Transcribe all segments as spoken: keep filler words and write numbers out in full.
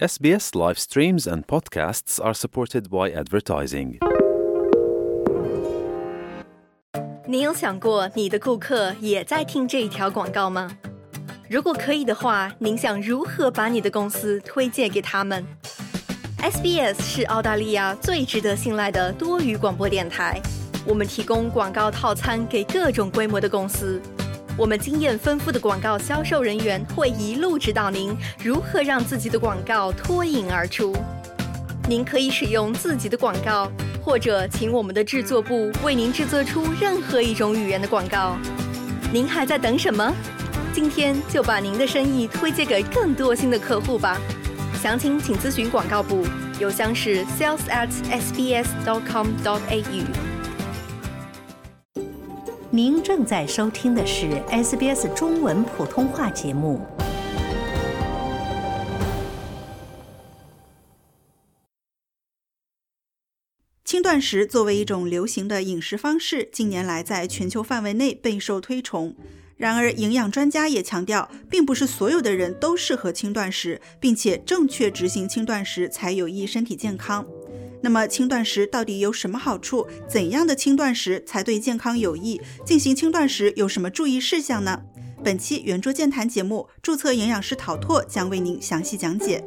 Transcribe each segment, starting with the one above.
S B S live streams and podcasts are supported by advertising. 你有想过你的顾客也在听这一条广告吗？如果可以的话，您想如何把你的公司推荐给他们？ S B S 是澳大利亚最值得信赖的多语广播电台，我们提供广告套餐给各种规模的公司。我们经验丰富的广告销售人员会一路指导您如何让自己的广告脱颖而出。您可以使用自己的广告，或者请我们的制作部为您制作出任何一种语言的广告。您还在等什么？今天就把您的生意推荐给更多新的客户吧。详情请咨询广告部，邮箱是 sales at s b s dot com dot a u。 您正在收听的是 S B S 中文普通话节目。 轻断食作为一种流行的饮食方式，近年来在全球范围内备受推崇。然而，营养专家也强调，并不是所有的人都适合轻断食，并且正确执行轻断食才有益身体健康。那么轻断食到底有什么好处？怎样的轻断食才对健康有益？进行轻断食有什么注意事项呢？本期圆桌健谈节目，注册营养师陶拓将为您详细讲解。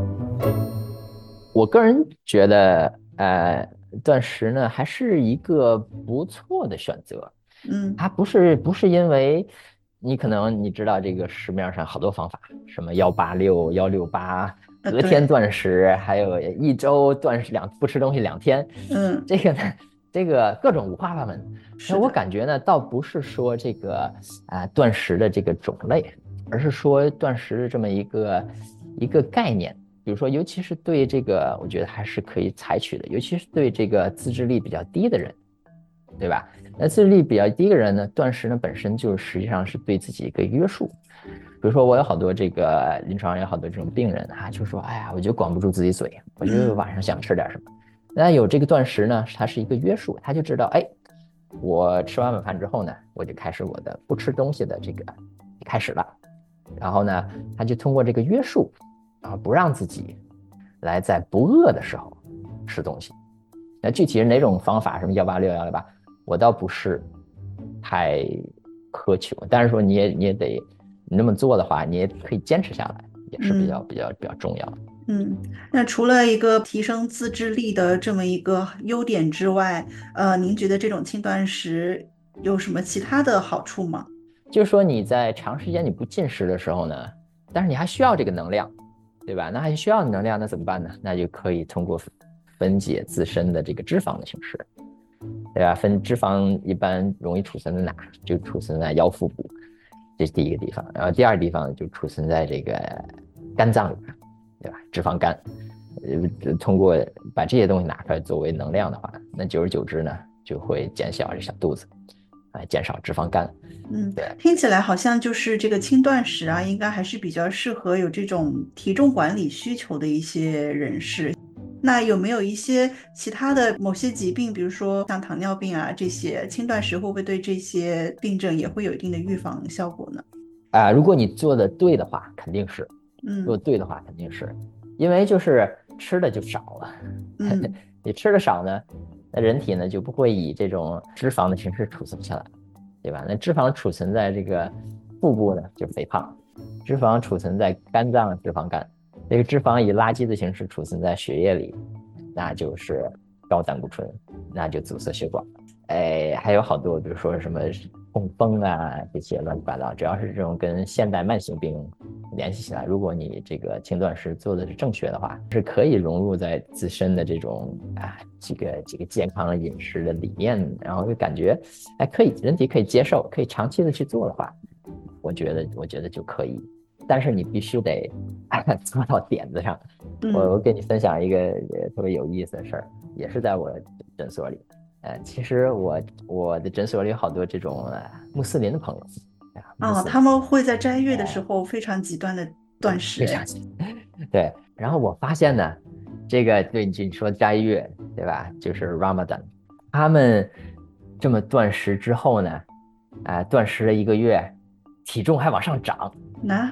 我个人觉得，呃，断食呢还是一个不错的选择。 嗯， 它不是不是因为你可能你知道这个市面上好多方法，什么幺八六、幺六八。隔天断食，还有一周断食两不吃东西两天， 嗯， 这个呢，这个各种五花八门。那我感觉呢，倒不是说这个啊、呃、断食的这个种类，而是说断食的这么一个一个概念。比如说，尤其是对这个，我觉得还是可以采取的，尤其是对这个自制力比较低的人，对吧？那自制力比较低的人呢，断食呢本身就实际上是对自己一个约束。比如说我有好多这个临床上有好多这种病人啊，就说哎呀，我就管不住自己嘴，我就晚上想吃点什么。那有这个断食呢，它是一个约束，他就知道，哎，我吃完晚饭之后呢，我就开始我的不吃东西的这个开始了。然后呢，他就通过这个约束，然后不让自己来在不饿的时候吃东西。那具体是哪种方法，什么幺八六、幺六八，我倒不是太苛求，但是说你也你也得。你那么做的话，你也可以坚持下来，也是比较、嗯、比较比较重要的。 嗯，那除了一个提升自制力的这么一个优点之外，呃，您觉得这种轻断食有什么其他的好处吗？ 就是说你在长时间你不进食的时候呢，但是你还需要这个能量，对吧？那还需要能量，那怎么办呢？那就可以通过分解自身的这个脂肪的形式，对吧？分脂肪一般容易储存在哪？就储存在腰腹部。这是第一个地方，然后第二个地方就储存在这个肝脏里面，对吧？脂肪肝，呃，通过把这些东西拿出来作为能量的话，那久而久之呢，就会减小这小肚子，啊，减少脂肪肝。 嗯，对，听起来好像就是这个轻断食啊，应该还是比较适合有这种体重管理需求的一些人士。那有没有一些其他的某些疾病，比如说像糖尿病啊这些，轻断食会不会对这些病症也会有一定的预防效果呢？ 啊、呃，如果你做的对的话，肯定是， 嗯， 做对的话肯定是，因为就是吃的就少了， 嗯， 你吃的少呢，那人体呢就不会以这种脂肪的形式储存下来，对吧？那脂肪储存在这个腹部呢，就是肥胖；脂肪储存在肝脏，脂肪肝。这个脂肪以垃圾的形式储存在血液里，那就是高胆固醇，那就阻塞血管。哎，还有好多，比如说什么痛风啊，这些乱七八糟，只要是这种跟现代慢性病联系起来，如果你这个轻断食做的是正确的话，是可以融入在自身的这种啊这个这个健康饮食的理念，然后就感觉哎可以，人体可以接受，可以长期的去做的话，我觉得我觉得就可以。但是你必须得做到点子上。 嗯、 我我跟你分享一个特别有意思的事儿，也是在我诊所里。呃，其实我我的诊所里有好多这种、呃、穆斯林的朋友。 啊、哦，他们会在斋月的时候非常极端的断食。 非常极端。对，然后我发现呢，这个对你说斋月，对吧？就是 Ramadan， 他们这么断食之后呢，啊、呃，断食了一个月，体重还往上涨。 那、啊、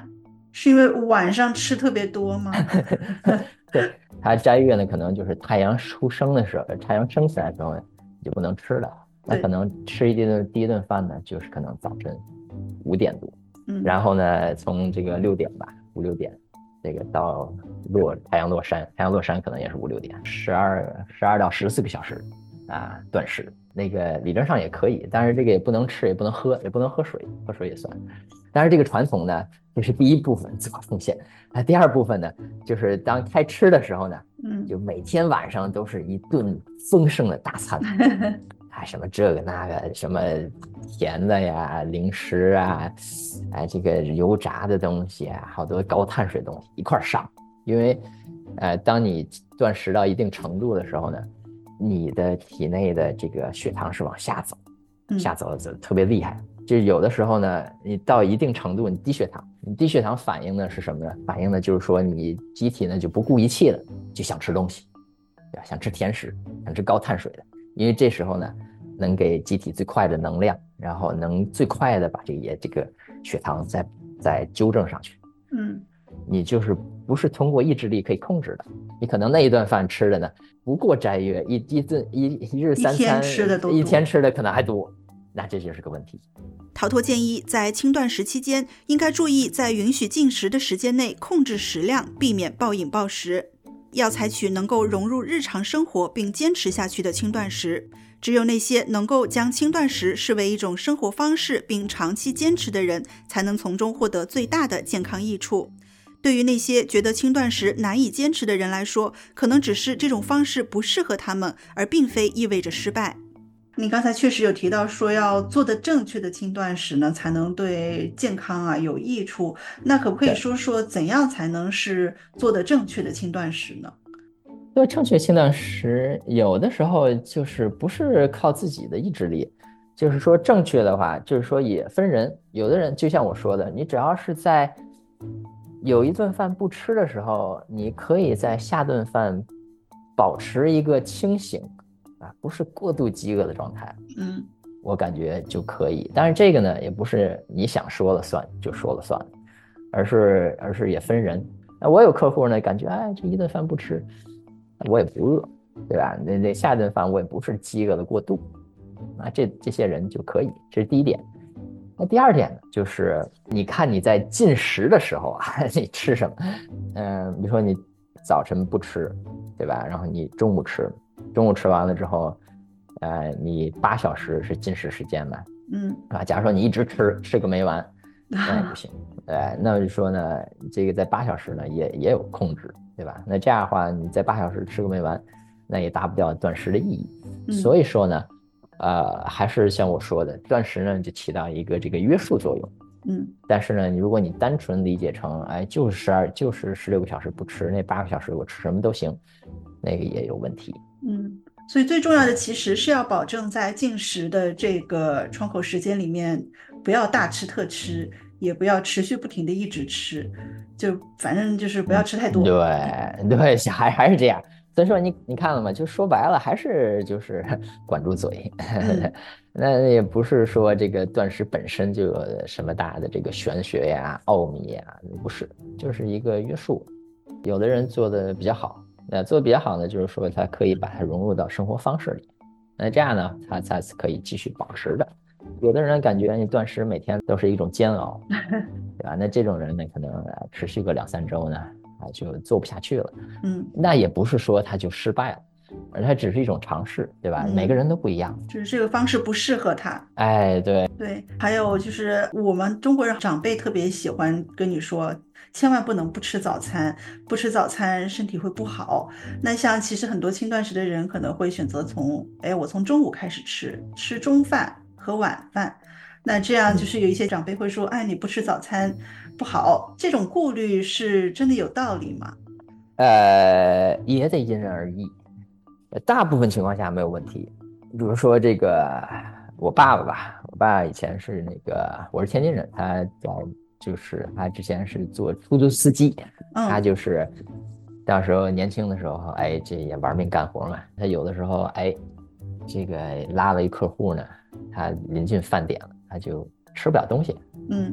是因为晚上吃特别多吗？ 对，它斋月呢，可能就是太阳出生的时候，太阳升起来的时候你就不能吃了。那可能吃一顿第一顿饭呢，就是可能早晨五点多，嗯，然后呢，从这个六点吧，五六点，这个到落太阳落山，太阳落山可能也是五六点，十二十二到十四个小时啊，断食。那个理论上也可以，但是这个也不能吃，也不能喝，也不能喝水，喝水也算。但是这个传统呢，这是第一部分自我奉献。那第二部分呢，就是当开吃的时候呢，嗯，就每天晚上都是一顿丰盛的大餐，啊，什么这个那个，什么甜的呀、零食啊，哎，这个油炸的东西啊，好多高碳水东西一块上。因为，呃，当你断食到一定程度的时候呢，你的体内的这个血糖是往下走，下走走特别厉害。就有的时候呢，你到一定程度，你低血糖，你低血糖反应的是什么呢？反应的就是说你机体呢就不顾一切的就想吃东西，对吧？想吃甜食，想吃高碳水的，因为这时候呢，能给机体最快的能量，然后能最快的把这个这个血糖再再纠正上去。嗯，你就是不是通过意志力可以控制的。你可能那一顿饭吃的呢，不过斋月一一顿一一日三餐，一天吃的都多，一天吃的可能还多，那这就是个问题。 陶拓建议，在轻断食期间，应该注意在允许进食的时间内控制食量，避免暴饮暴食。要采取能够融入日常生活并坚持下去的轻断食。只有那些能够将轻断食视为一种生活方式并长期坚持的人，才能从中获得最大的健康益处。对于那些觉得轻断食难以坚持的人来说，可能只是这种方式不适合他们，而并非意味着失败。你刚才确实有提到说要做的正确的轻断食呢，才能对健康啊有益处。那可不可以说说怎样才能是做的正确的轻断食呢？ 做正确轻断食有的时候就是不是靠自己的意志力，就是说正确的话，就是说也分人。有的人就像我说的，你只要是在有一顿饭不吃的时候，你可以在下顿饭保持一个清醒啊，不是过度饥饿的状态，嗯，我感觉就可以。但是这个呢，也不是你想说了算就说了算，而是而是也分人。那我有客户呢，感觉哎，这一顿饭不吃，我也不饿，对吧？那那下顿饭我也不是饥饿的过度，啊，这这些人就可以，这是第一点。那第二点呢，就是你看你在进食的时候啊，你吃什么？嗯、呃，比如说你早晨不吃，对吧？然后你中午吃。中午吃完了之后，呃，你八小时是进食时间嘛？嗯，啊，假如说你一直吃，吃个没完，那也不行。呃，那就说呢，这个在八小时呢也也有控制，对吧？那这样的话，你在八小时吃个没完，那也达不到断食的意义。嗯、所以说呢，呃，还是像我说的，断食呢就起到一个这个约束作用。嗯，但是呢，你如果你单纯理解成，哎，就是十二，就是十六个小时不吃，那八个小时我吃什么都行，那个也有问题。 嗯，所以最重要的其实是要保证在进食的这个窗口时间里面，不要大吃特吃，也不要持续不停的一直吃，就反正就是不要吃太多。 嗯、对对，还还是这样。所以说你你看了吗？就说白了，还是就是管住嘴。嗯、那也不是说这个断食本身就有什么大的这个玄学呀、奥秘呀，不是，就是一个约束。有的人做的比较好。那做的比较好呢，就是说它可以把它融入到生活方式里，那这样呢，它才可以继续保持的。有的人感觉你断食每天都是一种煎熬，对吧？那这种人呢，可能持续个两三周呢，啊，就做不下去了。嗯，那也不是说他就失败了，而它只是一种尝试，对吧？嗯、每个人都不一样， 就是这个方式不适合他。 哎，对对，还有就是我们中国人长辈特别喜欢跟你说，千万不能不吃早餐，不吃早餐身体会不好。那像其实很多轻断食的人可能会选择从，哎，我从中午开始吃，吃中饭和晚饭。那这样就是有一些长辈会说，哎，你不吃早餐不好，这种顾虑是真的有道理吗？ 呃，也得因人而异，大部分情况下没有问题。比如说这个我爸爸吧，我爸以前是那个，我是天津人，他在就是他之前是做出租司机，嗯、他就是到时候年轻的时候，哎，这也玩命干活嘛。他有的时候，哎，这个拉了一客户呢，他临近饭点了，他就吃不了东西，嗯，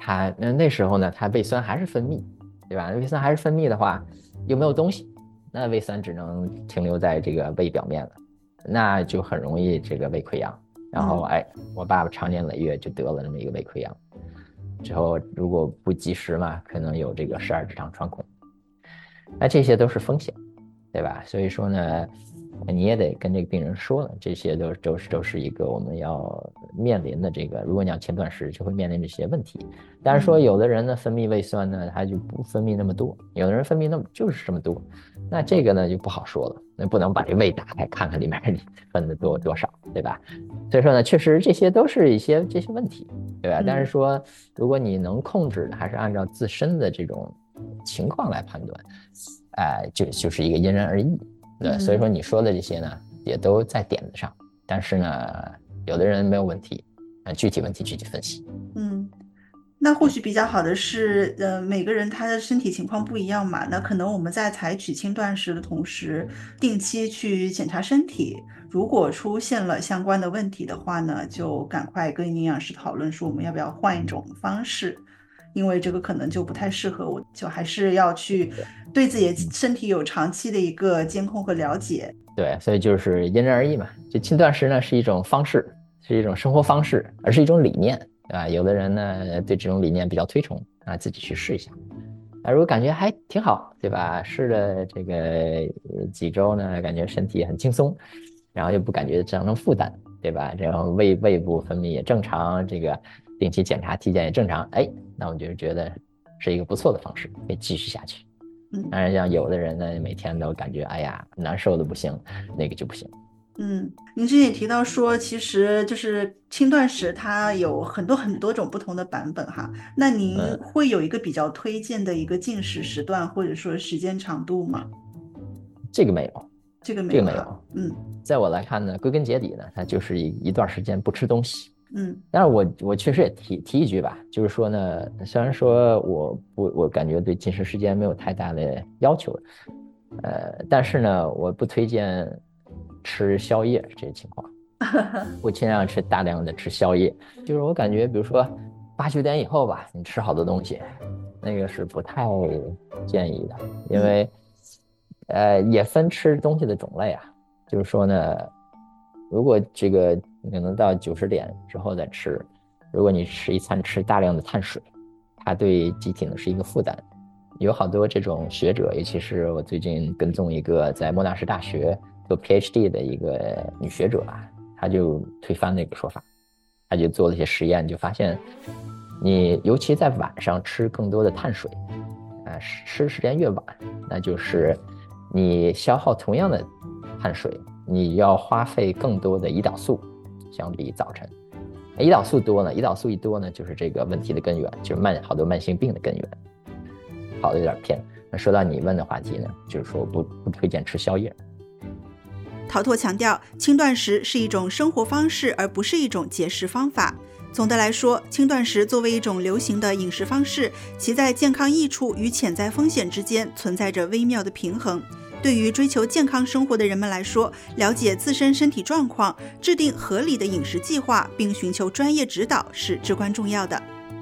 它那那时候呢，它胃酸还是分泌，对吧？胃酸还是分泌的话，又没有东西，那胃酸只能停留在这个胃表面了，那就很容易这个胃溃疡。然后哎，我爸爸长年累月就得了那么一个胃溃疡，之后如果不及时嘛，可能有这个十二指肠穿孔，那这些都是风险，对吧？所以说呢，你也得跟这个病人说了，这些都都是都是一个我们要面临的这个，如果你要轻断食，就会面临这些问题。但是说有的人呢分泌胃酸呢，他就不分泌那么多，有的人分泌那么就是这么多，那这个呢就不好说了，那不能把这胃打开看看里面分的多多少，对吧？所以说呢，确实这些都是一些这些问题，对吧？但是说如果你能控制的，还是按照自身的这种情况来判断，哎、呃，就就是一个因人而异。对，所以说你说的这些呢，也都在点子上，但是呢，有的人没有问题，呃，具体问题具体分析。 嗯，那或许比较好的是，呃，每个人他的身体情况不一样嘛，那可能我们在采取轻断食的同时，定期去检查身体，如果出现了相关的问题的话呢，就赶快跟营养师讨论说我们要不要换一种方式。因为这个可能就不太适合我，就还是要去对自己的身体有长期的一个监控和了解。 对，所以就是因人而异嘛。就轻断食呢是一种方式，是一种生活方式，而是一种理念，对吧？有的人呢对这种理念比较推崇，啊，自己去试一下。啊，如果感觉还挺好，对吧？试了这个几周呢，感觉身体很轻松，然后又不感觉造成负担，对吧？然后胃胃部分泌也正常，这个定期检查体检也正常，哎，那我就觉得是一个不错的方式，可以继续下去。当然像有的人呢，每天都感觉哎呀难受的不行，那个就不行。 嗯，您之前也提到说，其实就是轻断食它有很多很多种不同的版本哈。那您会有一个比较推荐的一个进食时段或者说时间长度吗？ 这个没有， 这个没有， 这个没有。 嗯， 在我来看呢，归根结底呢，它就是一一段时间不吃东西。 嗯， 但是我我确实也提提一句吧，就是说呢，虽然说我不我感觉对进食时间没有太大的要求，呃，但是呢，我不推荐吃宵夜这些情况，我尽量吃大量的吃宵夜。就是我感觉，比如说八九点以后吧，你吃好多东西，那个是不太建议的，因为呃也分吃东西的种类啊，就是说呢，如果这个可能到九十点之后再吃，如果你吃一餐吃大量的碳水，它对机体呢是一个负担。有好多这种学者，尤其是我最近跟踪一个在莫纳什大学做 P H D 的一个女学者啊，她就推翻那个说法，她就做了一些实验，就发现你尤其在晚上吃更多的碳水，呃，吃时间越晚，那就是你消耗同样的碳水，你要花费更多的胰岛素，相比早晨。胰岛素多呢，胰岛素一多呢，就是这个问题的根源，就是慢好多慢性病的根源。跑得有点偏。那说到你问的话题呢，就是说不不推荐吃宵夜。 陶拓强调，轻断食是一种生活方式，而不是一种节食方法。总的来说，轻断食作为一种流行的饮食方式，其在健康益处与潜在风险之间存在着微妙的平衡。对于追求健康生活的人们来说，了解自身身体状况，制定合理的饮食计划，并寻求专业指导是至关重要的。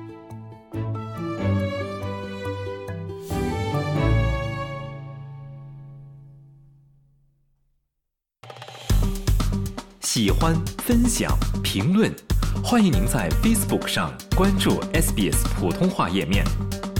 喜欢、分享、评论，欢迎您在 Facebook 上关注 S B S 普通话页面。